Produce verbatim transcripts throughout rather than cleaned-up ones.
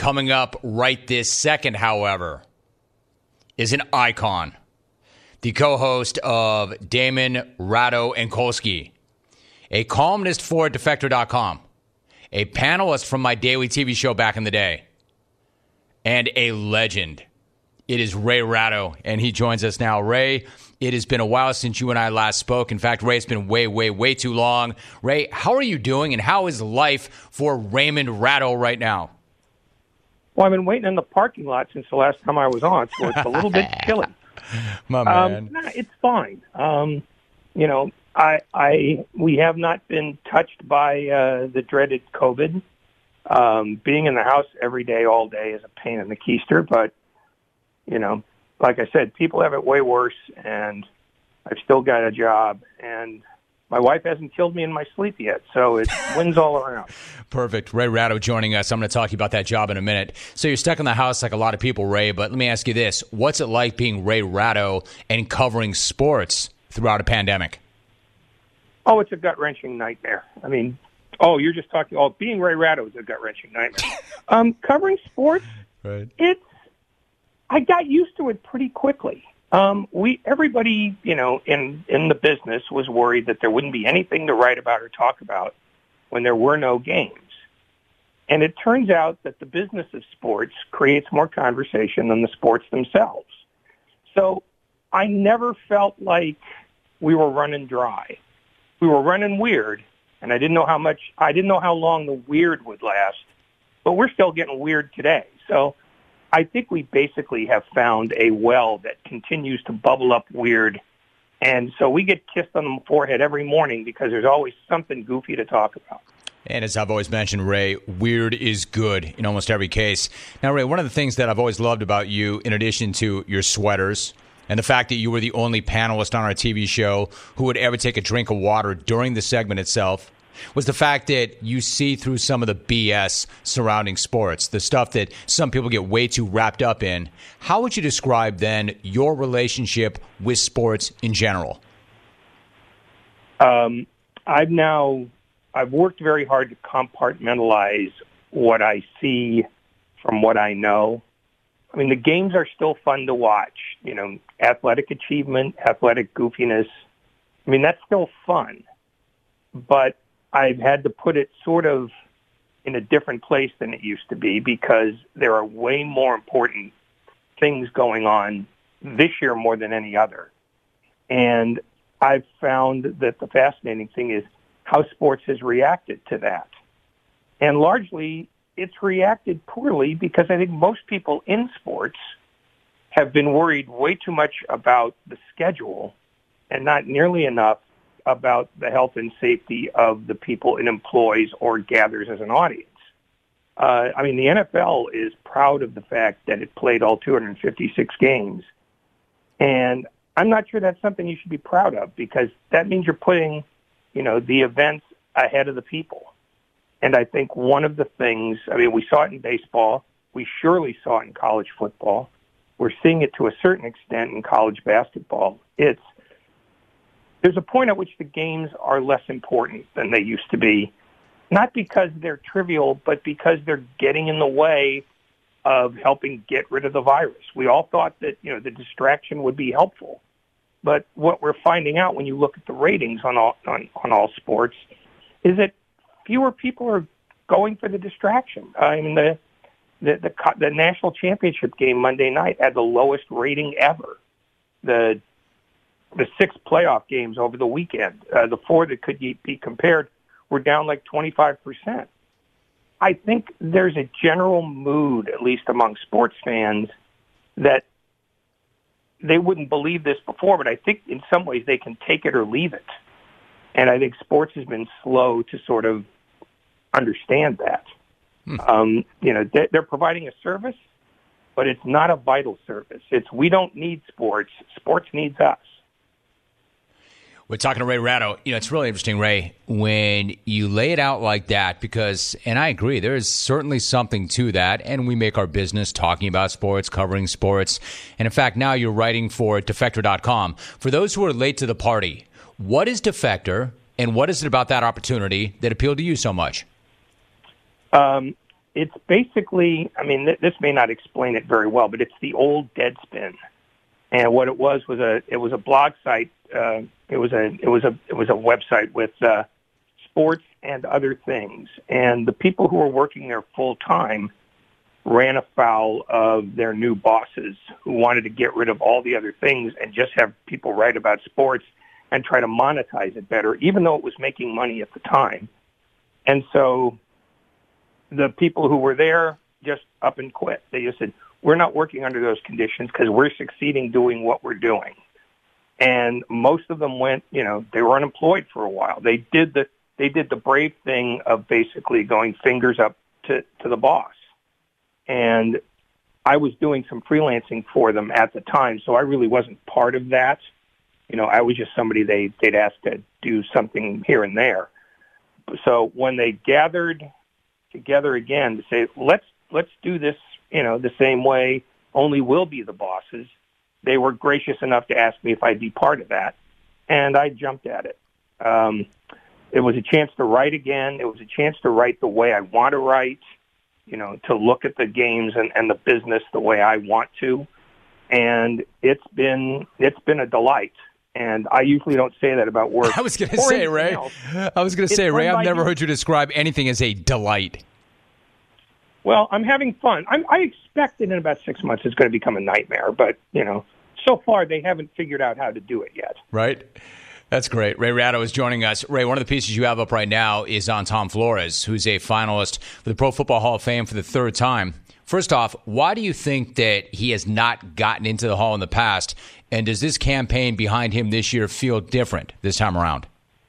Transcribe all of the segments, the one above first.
Coming up right this second, however, is an icon. The co-host of Damon Ratto and Kolsky, a columnist for Defector dot com, a panelist from my daily T V show back in the day, and a legend. It is Ray Ratto, and he joins us now. Ray, it has been a while since you and I last spoke. In fact, Ray, it's been way, way, way too long. Ray, how are you doing, and how is life for Raymond Ratto right now? Well, I've been waiting in the parking lot since the last time I was on, so it's a little bit chilly. My man. Um, nah, it's fine. Um, you know, I, I, we have not been touched by uh, the dreaded COVID. Um, being in the house every day, all day, is a pain in the keister, but you know, like I said, people have it way worse, and I've still got a job, and my wife hasn't killed me in my sleep yet, so it wins all around. Perfect. Ray Ratto joining us. I'm going to talk to you about that job in a minute. So you're stuck in the house like a lot of people, Ray, but let me ask you this. What's it like being Ray Ratto and covering sports throughout a pandemic? Oh, it's a gut-wrenching nightmare. I mean, oh, you're just talking, oh, being Ray Ratto is a gut-wrenching nightmare. um, covering sports, right. it's, I got used to it pretty quickly. Um, we, everybody, you know, in, in the business was worried that there wouldn't be anything to write about or talk about when there were no games. And it turns out that the business of sports creates more conversation than the sports themselves. So I never felt like we were running dry. We were running weird, and I didn't know how much, I didn't know how long the weird would last, but we're still getting weird today. So I think we basically have found a well that continues to bubble up weird. And so we get kissed on the forehead every morning because there's always something goofy to talk about. And as I've always mentioned, Ray, weird is good in almost every case. Now, Ray, one of the things that I've always loved about you, in addition to your sweaters and the fact that you were the only panelist on our T V show who would ever take a drink of water during the segment itself, was the fact that you see through some of the B S surrounding sports, the stuff that some people get way too wrapped up in. How would you describe, then, your relationship with sports in general? Um, I've now, I've worked very hard to compartmentalize what I see from what I know. I mean, the games are still fun to watch. You know, athletic achievement, athletic goofiness. I mean, that's still fun. But I've had to put it sort of in a different place than it used to be because there are way more important things going on this year more than any other. And I've found that the fascinating thing is how sports has reacted to that. And largely, it's reacted poorly because I think most people in sports have been worried way too much about the schedule and not nearly enough about the health and safety of the people it employs or gathers as an audience. Uh, I mean, the N F L is proud of the fact that it played all two hundred fifty-six games. And I'm not sure that's something you should be proud of because that means you're putting, you know, the events ahead of the people. And I think one of the things, I mean, we saw it in baseball. We surely saw it in college football. We're seeing it to a certain extent in college basketball. It's There's a point at which the games are less important than they used to be, not because they're trivial, but because they're getting in the way of helping get rid of the virus. We all thought that, you know, the distraction would be helpful. But what we're finding out when you look at the ratings on all, on, on all sports is that fewer people are going for the distraction. I mean, the, the, the, the national championship game Monday night had the lowest rating ever. The The six playoff games over the weekend, uh, the four that could be compared, were down like twenty-five percent. I think there's a general mood, at least among sports fans, that they wouldn't believe this before, but I think in some ways they can take it or leave it. And I think sports has been slow to sort of understand that. Hmm. Um, you know, they're providing a service, but it's not a vital service. It's we don't need sports. Sports needs us. We're talking to Ray Ratto. You know, it's really interesting, Ray, when you lay it out like that, because, and I agree, there is certainly something to that, and we make our business talking about sports, covering sports, and in fact, now you're writing for Defector dot com. For those who are late to the party, what is Defector, and what is it about that opportunity that appealed to you so much? Um, it's basically, I mean, th- this may not explain it very well, but it's the old Deadspin. And what it was was a it was a blog site. Uh, it was a it was a it was a website with uh, sports and other things. And the people who were working there full time ran afoul of their new bosses who wanted to get rid of all the other things and just have people write about sports and try to monetize it better, even though it was making money at the time. And so the people who were there just up and quit. They just said, we're not working under those conditions because we're succeeding doing what we're doing. And most of them went, you know, they were unemployed for a while. They did the they did the brave thing of basically going fingers up to, to the boss. And I was doing some freelancing for them at the time, so I really wasn't part of that. You know, I was just somebody they, they'd asked to do something here and there. So when they gathered together again to say, let's let's do this, you know, the same way, only we'll be the bosses, they were gracious enough to ask me if I'd be part of that. And I jumped at it. Um, it was a chance to write again. It was a chance to write the way I want to write, you know, to look at the games and, and the business the way I want to. And it's been it's been a delight. And I usually don't say that about work. I was going to say, Ray, else. I was going to say, Ray, I've never heard you describe anything as a delight. Well, I'm having fun. I'm, I expect that in about six months it's going to become a nightmare. But, you know, so far they haven't figured out how to do it yet. Right. That's great. Ray Ratto is joining us. Ray, one of the pieces you have up right now is on Tom Flores, who's a finalist for the Pro Football Hall of Fame for the third time. First off, why do you think that he has not gotten into the Hall in the past? And does this campaign behind him this year feel different this time around?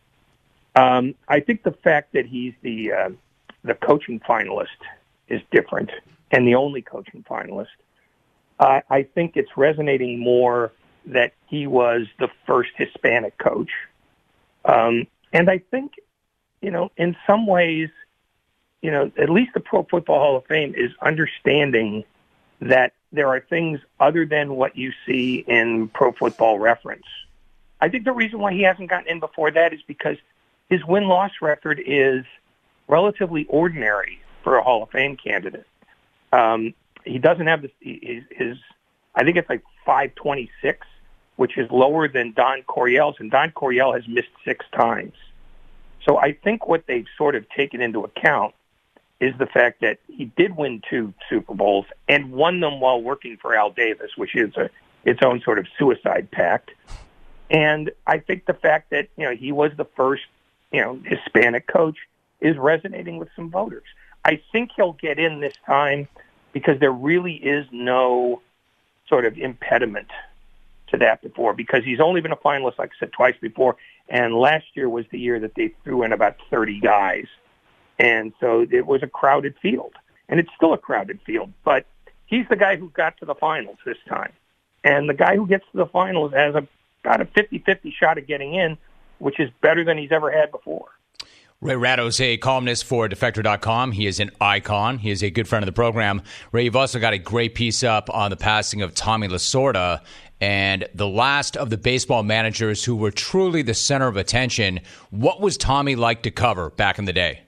Um, I think the fact that he's the uh, the coaching finalist is different, and the only coaching finalist. Uh, I think it's resonating more that he was the first Hispanic coach. Um, and I think, you know, in some ways, you know, at least the Pro Football Hall of Fame is understanding that there are things other than what you see in Pro Football Reference. I think the reason why he hasn't gotten in before that is because his win-loss record is relatively ordinary for a Hall of Fame candidate. Um, he doesn't have this, his, his, I think it's like five twenty-six, which is lower than Don Coryell's, and Don Coryell has missed six times. So I think what they've sort of taken into account is the fact that he did win two Super Bowls and won them while working for Al Davis, which is a, its own sort of suicide pact. And I think the fact that, you know, he was the first, you know, Hispanic coach is resonating with some voters. I think he'll get in this time because there really is no sort of impediment to that before, because he's only been a finalist, like I said, twice before, and last year was the year that they threw in about thirty guys. And so it was a crowded field, and it's still a crowded field, but he's the guy who got to the finals this time. And the guy who gets to the finals has a, about a fifty-fifty shot at getting in, which is better than he's ever had before. Ray Ratto is a columnist for Defector dot com. He is an icon. He is a good friend of the program. Ray, you've also got a great piece up on the passing of Tommy Lasorda and the last of the baseball managers who were truly the center of attention. What was Tommy like to cover back in the day?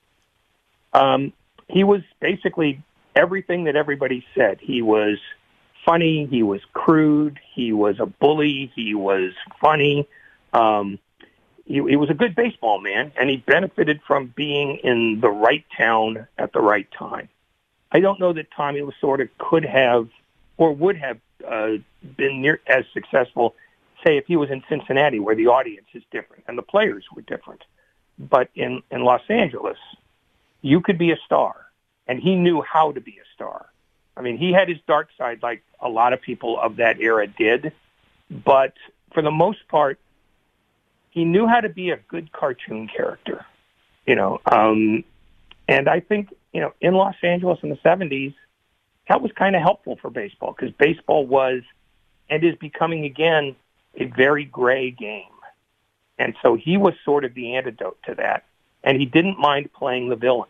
Um, he was basically everything that everybody said. He was funny. He was crude. He was a bully. He was funny. Um, he, he was a good baseball man, and he benefited from being in the right town at the right time. I don't know that Tommy Lasorda could have or would have uh, been near as successful, say, if he was in Cincinnati, where the audience is different and the players were different. But in, in Los Angeles, you could be a star, and he knew how to be a star. I mean, he had his dark side like a lot of people of that era did, but for the most part, he knew how to be a good cartoon character, you know. Um, and I think, you know, in Los Angeles in the seventies, that was kind of helpful for baseball because baseball was and is becoming, again, a very gray game. And so he was sort of the antidote to that. And he didn't mind playing the villain.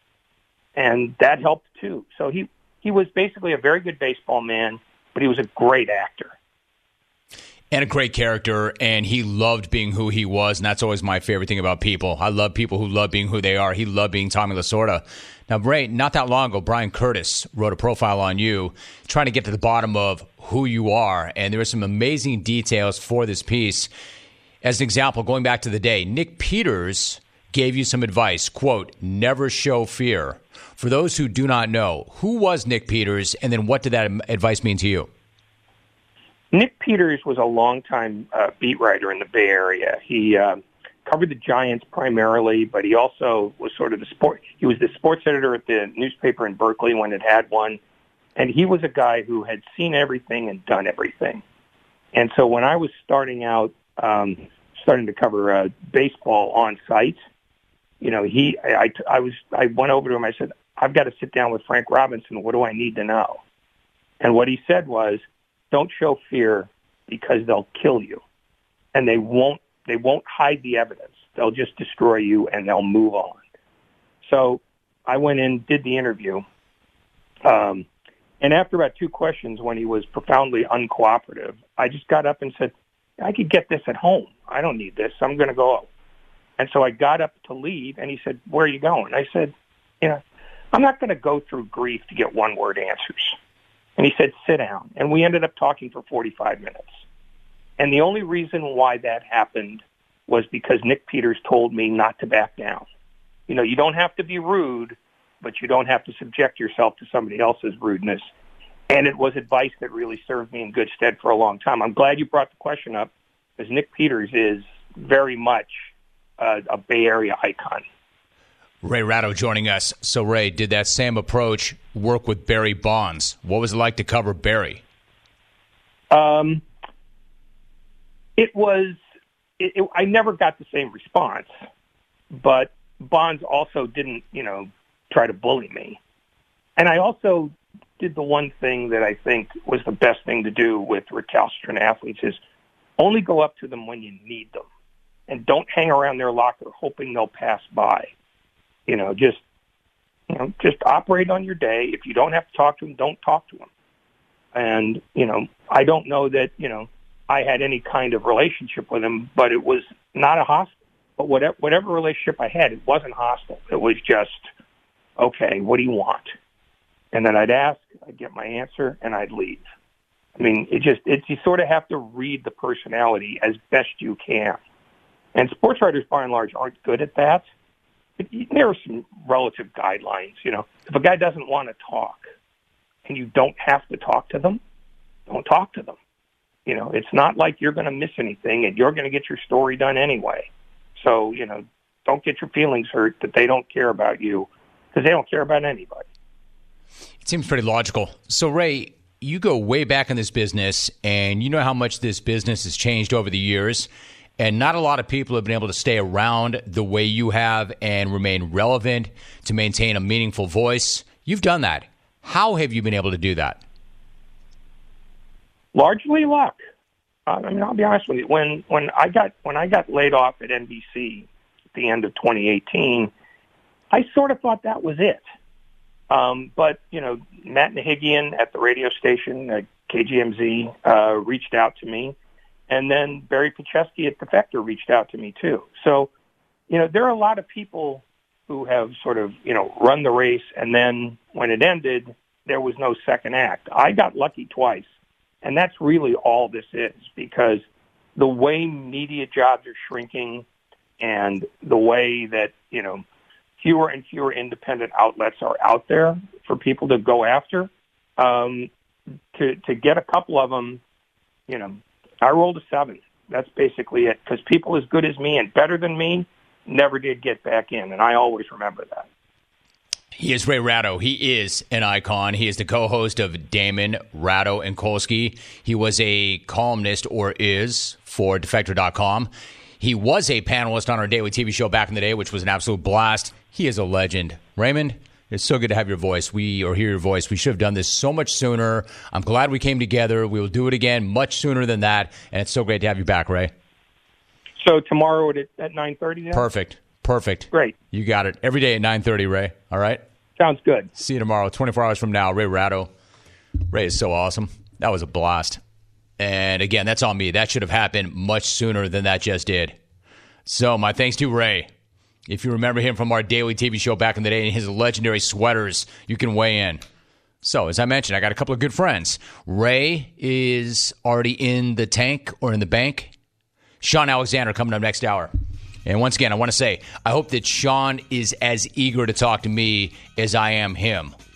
And that helped, too. So he, he was basically a very good baseball man, but he was a great actor. And a great character, and he loved being who he was, and that's always my favorite thing about people. I love people who love being who they are. He loved being Tommy Lasorda. Now, Ray, not that long ago, Brian Curtis wrote a profile on you trying to get to the bottom of who you are, and there were some amazing details for this piece. As an example, going back to the day, Nick Peters gave you some advice, quote, never show fear. For those who do not know, who was Nick Peters, and then what did that advice mean to you? Nick Peters was a longtime uh, beat writer in the Bay Area. He uh, covered the Giants primarily, but he also was sort of the sport. He was the sports editor at the newspaper in Berkeley when it had one, and he was a guy who had seen everything and done everything. And so when I was starting out, um, starting to cover uh, baseball on site, you know, he, I, I was, I went over to him. I said, "I've got to sit down with Frank Robinson. What do I need to know?" And what he said was, "Don't show fear because they'll kill you, and they won't. They won't hide the evidence. They'll just destroy you, and they'll move on." So I went in, did the interview, um, and after about two questions, when he was profoundly uncooperative, I just got up and said, "I could get this at home. I don't need this. I'm going to go." And so I got up to leave, and he said, "Where are you going?" I said, "You know, I'm not going to go through grief to get one-word answers." And he said, "Sit down." And we ended up talking for forty-five minutes. And the only reason why that happened was because Nick Peters told me not to back down. You know, you don't have to be rude, but you don't have to subject yourself to somebody else's rudeness. And it was advice that really served me in good stead for a long time. I'm glad you brought the question up, because Nick Peters is very much uh, a Bay Area icon. Ray Ratto joining us. So, Ray, did that same approach work with Barry Bonds? What was it like to cover Barry? Um, it was, it, it, I never got the same response, but Bonds also didn't, you know, try to bully me. And I also did the one thing that I think was the best thing to do with recalcitrant athletes is only go up to them when you need them, and don't hang around their locker hoping they'll pass by. You know, just, you know, just operate on your day. If you don't have to talk to them, don't talk to them. And, you know, I don't know that, you know, I had any kind of relationship with him, but it was not a hostile. But whatever, whatever relationship I had, it wasn't hostile. It was just, okay, what do you want? And then I'd ask, I'd get my answer, and I'd leave. I mean, it just, it's, you sort of have to read the personality as best you can. And sports writers, by and large, aren't good at that. But there are some relative guidelines, you know. If a guy doesn't want to talk and you don't have to talk to them, don't talk to them. You know, it's not like you're going to miss anything, and you're going to get your story done anyway. So, you know, don't get your feelings hurt that they don't care about you, because they don't care about anybody. It seems pretty logical. So, Ray, you go way back in this business, and you know how much this business has changed over the years. And not a lot of people have been able to stay around the way you have and remain relevant to maintain a meaningful voice. You've done that. How have you been able to do that? Largely luck. Uh, I mean, I'll be honest with you. When when I got when I got laid off at N B C at the end of twenty eighteen, I sort of thought that was it. Um, but you know, Matt Nahigian at the radio station at K G M Z uh, reached out to me. And then Barry Pachesky at Defector reached out to me, too. So, you know, there are a lot of people who have sort of, you know, run the race, and then when it ended, there was no second act. I got lucky twice, and that's really all this is, because the way media jobs are shrinking and the way that, you know, fewer and fewer independent outlets are out there for people to go after, um, to, to get a couple of them, you know, I rolled a seven. That's basically it, because people as good as me and better than me never did get back in, and I always remember that. He is Ray Ratto. He is an icon. He is the co-host of Damon, Ratto, and Kolsky. He was a columnist, or is, for Defector dot com. He was a panelist on our daily T V show back in the day, which was an absolute blast. He is a legend. Raymond, it's so good to have your voice. We or hear your voice. We should have done this so much sooner. I'm glad we came together. We will do it again much sooner than that. And it's so great to have you back, Ray. So tomorrow at at nine thirty. Perfect. Perfect. Great. You got it. Every day at nine thirty, Ray. All right? Sounds good. See you tomorrow, twenty-four hours from now. Ray Ratto. Ray is so awesome. That was a blast. And again, that's on me. That should have happened much sooner than that just did. So my thanks to Ray. If you remember him from our daily T V show back in the day and his legendary sweaters, you can weigh in. So, as I mentioned, I got a couple of good friends. Ray is already in the tank or in the bank. Sean Alexander coming up next hour. And once again, I want to say, I hope that Sean is as eager to talk to me as I am him.